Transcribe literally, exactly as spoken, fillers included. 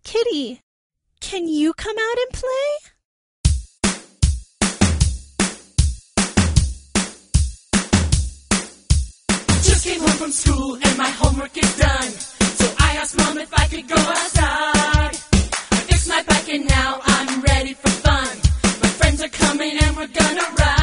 Kitty, can you come out and play? Just came home from school and my homework is done. So I asked Mom if I could go outside. I fixed my bike and now I'm ready for fun. My friends are coming and we're gonna ride.